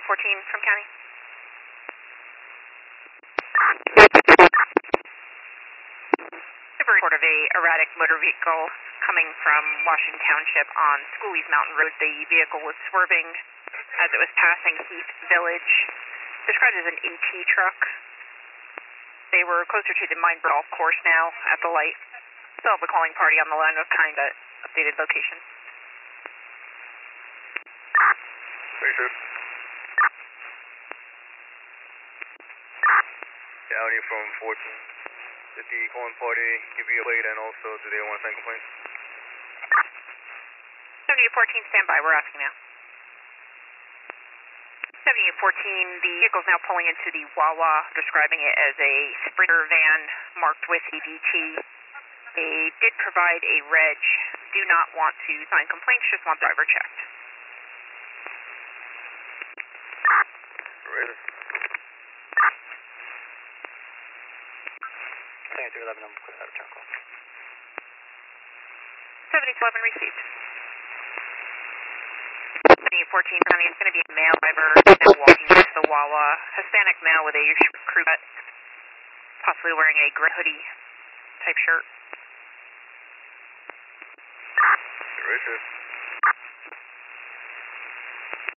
from county. Report of a erratic motor vehicle coming from Washington Township on Schoolies Mountain Road. The vehicle was swerving as it was passing Heath Village, described as an AT truck. They were closer to the Minebrook Golf Course now at the light. Still have the calling party on the line with kind of updated location. County from 14. Did the calling party give you a plate, and also do they want to send complaints? 7814, stand by. We're asking now. 7814, the vehicle is now pulling into the Wawa, describing it as a Sprinter van marked with EDT. They did provide a reg. Do not want to sign complaints, just want driver checked. Right. 7211, I'm putting out a turn call. 7211 received. 7814, County, it's going to be a male driver now walking into the Wawa. Hispanic male with a crew cut, possibly wearing a gray hoodie type shirt. Richard.